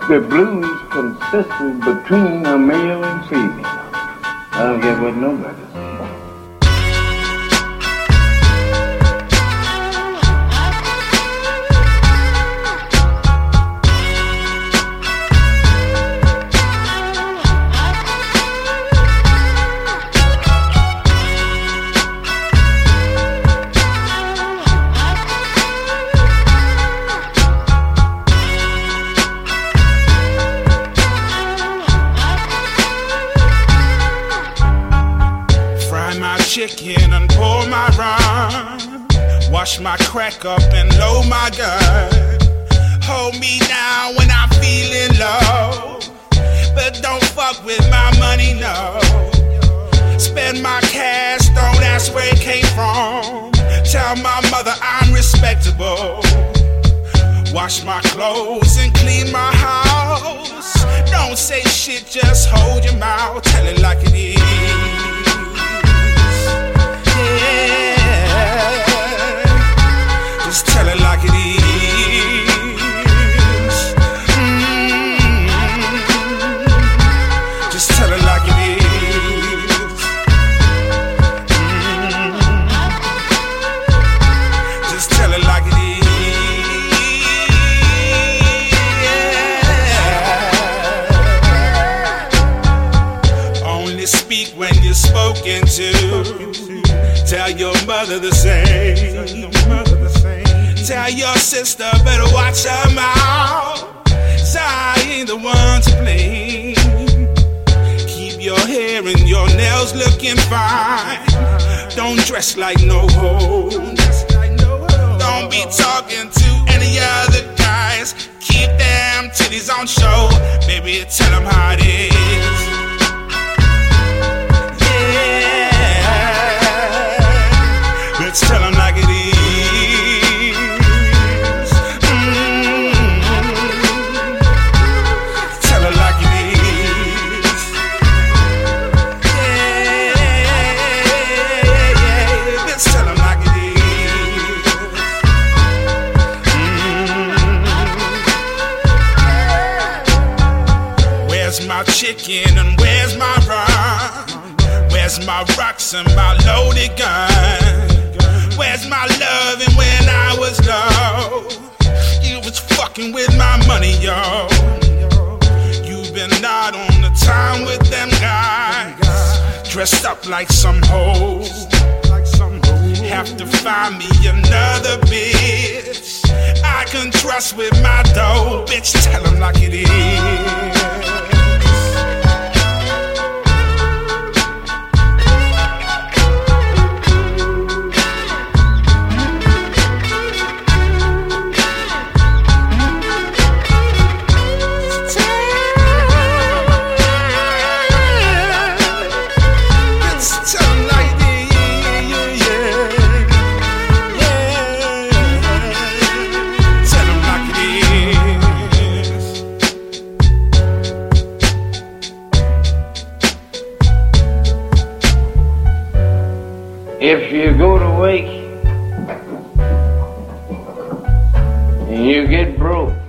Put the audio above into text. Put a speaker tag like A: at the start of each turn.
A: The blues consisted between a male and female. I don't care what nobody says.
B: Chicken and pour my rum, wash my crack up and load my gun. Hold me down when I'm feeling low, but don't fuck with my money, no. Spend my cash, don't ask where it came from. Tell my mother I'm respectable. Wash my clothes and clean my house. Don't say shit, just hold your mouth. Tell it like it is. Just tell it like it is. Just tell it like it is. Just tell it like it is. Only speak when you're spoken to. Tell your mother the same. Tell your sister better watch her mouth. 'Cause I ain't the one to blame. Keep your hair and your nails looking fine. Don't dress like no hoe. Don't be talking to any other guys. Keep them titties on show. Baby, tell them how it is. Let's tell them like it is. Tell her like it is. Yeah. Let's tell them like it is. Where's my chicken and where's my rum? Where's my rocks and my loaded gun? Where's my loving when I was low? You was fucking with my money, yo. You've been out on the time with them guys, dressed up like some hoes. Have to find me another bitch I can trust with my dough. Bitch, tell them like it is.
A: If you go to work and you get broke,